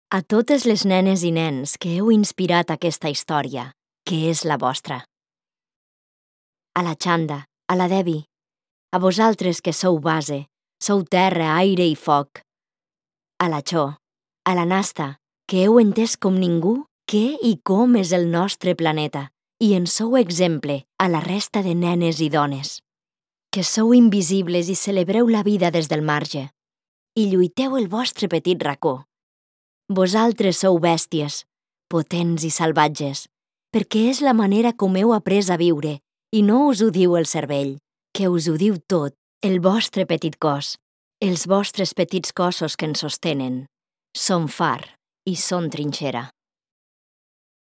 A totes les nenes i nens que heu inspirat aquesta història, que és la vostra. A la Xanda, a la Debbie, a vosaltres que sou base, sou terra, aire i foc. A la Cho, a la Nasta, que heu entès com ningú què i com és el nostre planeta i en sou exemple a la resta de nenes i dones. Que sou invisibles i celebreu la vida des del marge i lluiteu el vostre petit racó. Vosaltres sou bèsties, potents i salvatges, perquè és la manera com heu après a viure i no us ho diu el cervell, que us ho diu tot, el vostre petit cos, els vostres petits cossos que ens sostenen. Són far i són trinxera.